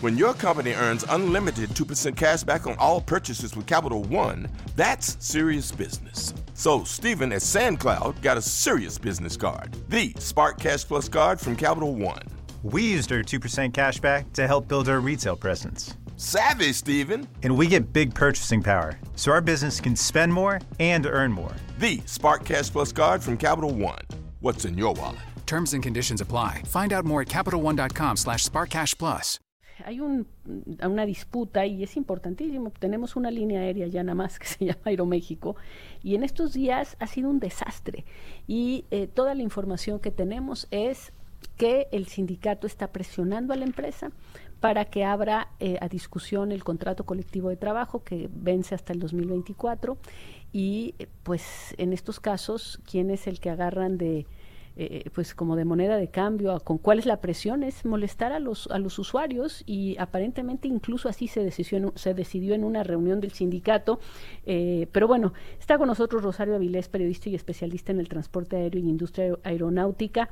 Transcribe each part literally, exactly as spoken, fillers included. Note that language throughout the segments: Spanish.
When your company earns unlimited two percent cash back on all purchases with Capital One, that's serious business. So Stephen at SandCloud got a serious business card, the Spark Cash Plus card from Capital One. We used our two percent cash back to help build our retail presence. Savvy, Stephen. And we get big purchasing power, so our business can spend more and earn more. The Spark Cash Plus card from Capital One. What's in your wallet? Terms and conditions apply. Find out more at CapitalOne.com slash SparkCashPlus. Hay un, una disputa y es importantísimo. Tenemos una línea aérea ya nada más que se llama Aeroméxico y en estos días ha sido un desastre y eh, toda la información que tenemos es que el sindicato está presionando a la empresa para que abra eh, a discusión el contrato colectivo de trabajo que vence hasta el dos mil veinticuatro y eh, pues en estos casos, ¿quién es el que agarran de Eh, pues como de moneda de cambio, con cuál es la presión? Es molestar a los a los usuarios y aparentemente incluso así se decidió en, se decidió en una reunión del sindicato, eh, pero bueno, está con nosotros Rosario Avilés, periodista y especialista en el transporte aéreo y industria aeronáutica.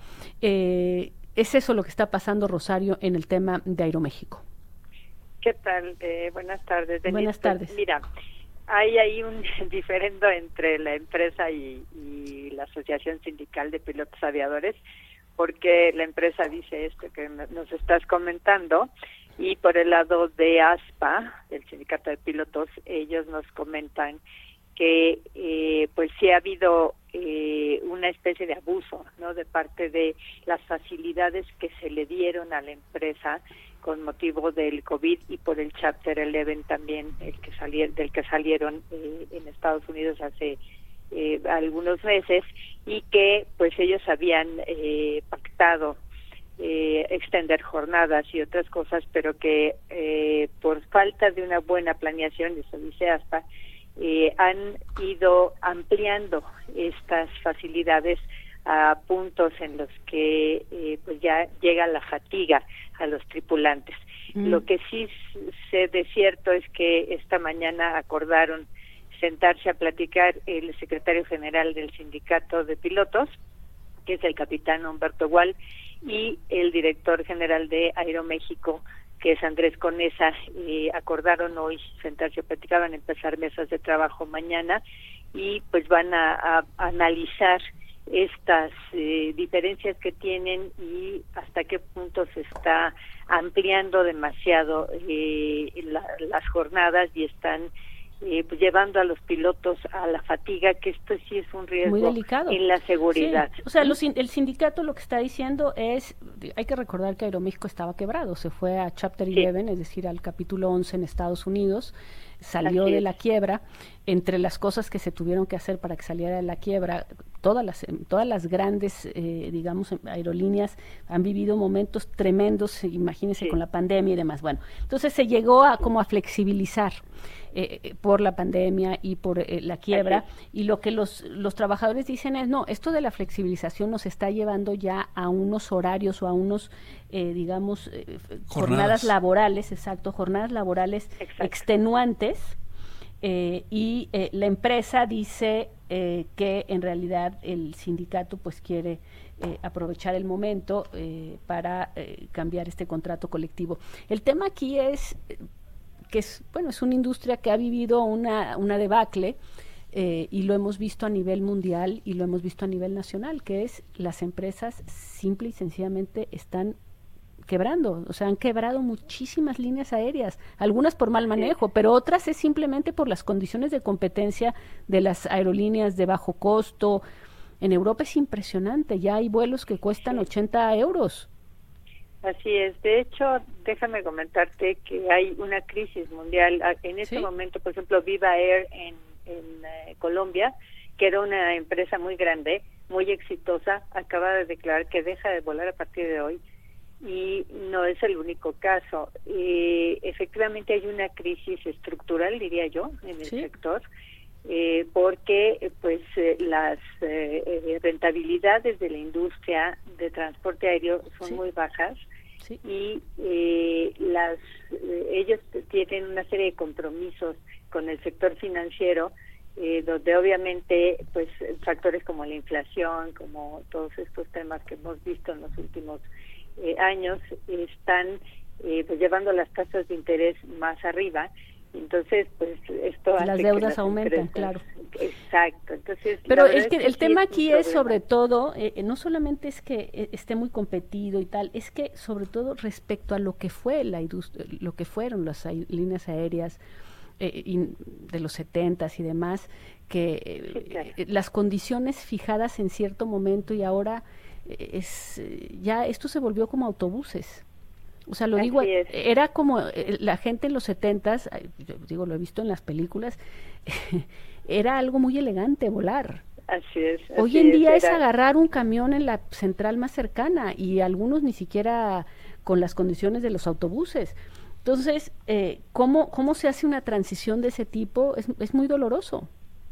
Eh, ¿es eso lo que está pasando, Rosario, en el tema de Aeroméxico? ¿Qué tal? Eh, buenas tardes, Denise. Buenas tardes. Pues, mira, hay ahí un diferendo entre la empresa y, y la Asociación Sindical de Pilotos Aviadores, porque la empresa dice esto que nos estás comentando, y por el lado de ASPA, el Sindicato de Pilotos, ellos nos comentan que eh, pues sí ha habido eh, una especie de abuso, ¿no?, de parte de las facilidades que se le dieron a la empresa con motivo del COVID y por el Chapter once también, el que salió, del que salieron eh, en Estados Unidos hace eh, algunos meses, y que pues ellos habían eh, pactado eh, extender jornadas y otras cosas, pero que eh, por falta de una buena planeación, eso dice ASPA, eh, han ido ampliando estas facilidades a puntos en los que eh, pues ya llega la fatiga a los tripulantes. Mm. Lo que sí sé de cierto es que esta mañana acordaron sentarse a platicar el secretario general del sindicato de pilotos, que es el capitán Humberto Gual, y el director general de Aeroméxico, que es Andrés Conesa. Eh, acordaron hoy sentarse a platicar, van a empezar mesas de trabajo mañana y pues van a, a, a analizar estas eh, diferencias que tienen y hasta qué punto se está ampliando demasiado eh, la, las jornadas y están eh, pues llevando a los pilotos a la fatiga, que esto sí es un riesgo muy delicado en la seguridad. Sí. O sea, los, el sindicato lo que está diciendo es, hay que recordar que Aeroméxico estaba quebrado, se fue a Chapter sí. once, es decir, al capítulo once en Estados Unidos, salió Así de es. la quiebra. Entre las cosas que se tuvieron que hacer para que saliera de la quiebra, todas las todas las grandes, eh, digamos, aerolíneas han vivido momentos tremendos, imagínense, sí. con la pandemia y demás. Bueno, entonces se llegó a como a flexibilizar eh, por la pandemia y por eh, la quiebra, y lo que los, los trabajadores dicen es, no, esto de la flexibilización nos está llevando ya a unos horarios o a unos, eh, digamos, eh, jornadas. jornadas laborales, exacto, jornadas laborales exacto. extenuantes. Eh, y eh, la empresa dice eh, que en realidad el sindicato pues quiere eh, aprovechar el momento eh, para eh, cambiar este contrato colectivo. El tema aquí es eh, que es, bueno, es una industria que ha vivido una, una debacle eh, y lo hemos visto a nivel mundial y lo hemos visto a nivel nacional, que es las empresas simple y sencillamente están quebrando, o sea, han quebrado muchísimas líneas aéreas, algunas por mal manejo, sí. pero otras es simplemente por las condiciones de competencia de las aerolíneas de bajo costo. En Europa es impresionante, ya hay vuelos que cuestan sí. ochenta euros. Así es, de hecho, déjame comentarte que hay una crisis mundial. En este ¿Sí? momento, por ejemplo, Viva Air en, en eh, Colombia, que era una empresa muy grande, muy exitosa, acaba de declarar que deja de volar a partir de hoy. Y no es el único caso. Eh, efectivamente hay una crisis estructural, diría yo, en el ¿Sí? sector, eh, porque pues eh, las eh, rentabilidades de la industria de transporte aéreo son ¿Sí? muy bajas ¿Sí? y eh, las eh, ellos tienen una serie de compromisos con el sector financiero, eh, donde obviamente pues factores como la inflación, como todos estos temas que hemos visto en los últimos Eh, años están eh, pues llevando las tasas de interés más arriba. Entonces, pues esto hace las que deudas las aumentan, empresas, claro. Exacto. Entonces, pero la es que verdad el sí tema es un aquí es problema. sobre todo, eh, no solamente es que eh, esté muy competido y tal, es que sobre todo respecto a lo que fue la industria, lo que fueron las a- líneas aéreas eh, in- de los setentas y demás, que eh, Sí, claro. eh, las condiciones fijadas en cierto momento y ahora eh, es eh, ya esto se volvió como autobuses. O sea, lo Así digo, es. era como eh, la gente en los setentas, ay, yo digo, lo he visto en las películas, era algo muy elegante volar. Así es. Hoy así en día es era- agarrar un camión en la central más cercana y algunos ni siquiera con las condiciones de los autobuses. Entonces, eh, ¿cómo, ¿cómo se hace una transición de ese tipo? Es, es muy doloroso.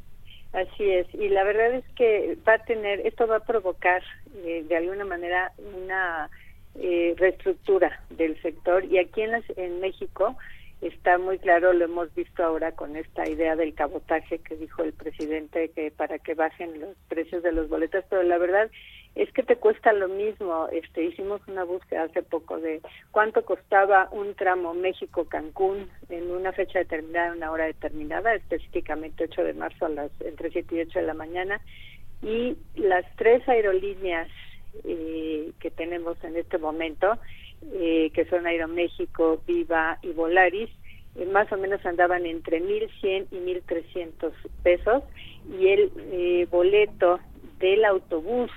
Así es, y la verdad es que va a tener, esto va a provocar eh, de alguna manera una eh, reestructura del sector, y aquí en, las, en México está muy claro, lo hemos visto ahora con esta idea del cabotaje que dijo el presidente, que para que bajen los precios de los boletos, pero la verdad es que te cuesta lo mismo. Este, hicimos una búsqueda hace poco de cuánto costaba un tramo México-Cancún en una fecha determinada, en una hora determinada, específicamente ocho de marzo a las entre siete y ocho de la mañana, y las tres aerolíneas eh, que tenemos en este momento, eh, que son Aeroméxico, Viva y Volaris, eh, más o menos andaban entre mil cien y mil trescientos pesos, y el eh, boleto del autobús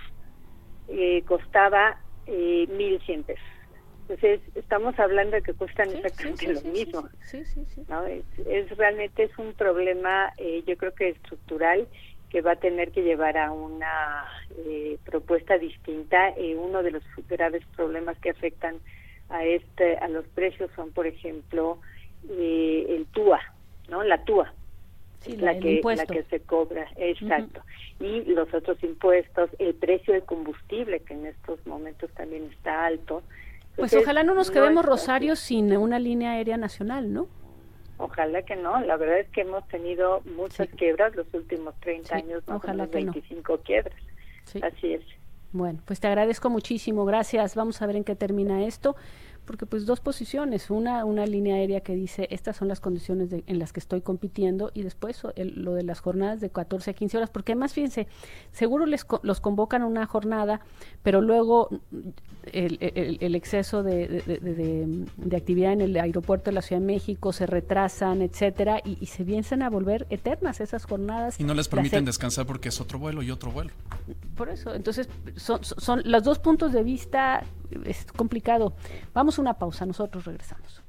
eh, costaba eh, mil cien pesos. Entonces, estamos hablando de que cuestan Sí, exactamente sí, sí, lo sí, mismo. sí, sí, sí. ¿No? Es, es realmente es un problema, eh, yo creo que estructural, que va a tener que llevar a una eh, propuesta distinta. Eh, uno de los graves problemas que afectan a este a los precios son, por ejemplo, eh, el T U A, ¿no? La T U A, Sí, la, la, el que impuesto. la que se cobra, exacto. Uh-huh. Y los otros impuestos, el precio del combustible, que en estos momentos también está alto. Entonces, pues ojalá no nos no quedemos, es Rosario, así. sin una línea aérea nacional, ¿no? Ojalá que no, la verdad es que hemos tenido muchas Sí. quiebras los últimos treinta Sí, años, más ojalá o menos que no. veinticinco quiebras. Sí. Así es. Bueno, pues te agradezco muchísimo, gracias. Vamos a ver en qué termina esto, porque pues dos posiciones, una una línea aérea que dice estas son las condiciones de, en las que estoy compitiendo, y después el, lo de las jornadas de catorce a quince horas, porque además fíjense, seguro les los convocan a una jornada, pero luego el, el, el exceso de, de, de, de, de actividad en el aeropuerto de la Ciudad de México, se retrasan, etcétera, y, y se piensan a volver eternas esas jornadas. Y no les permiten Las, descansar porque es otro vuelo y otro vuelo. Por eso, entonces son, son los dos puntos de vista, es complicado. Vamos a una pausa, nosotros regresamos.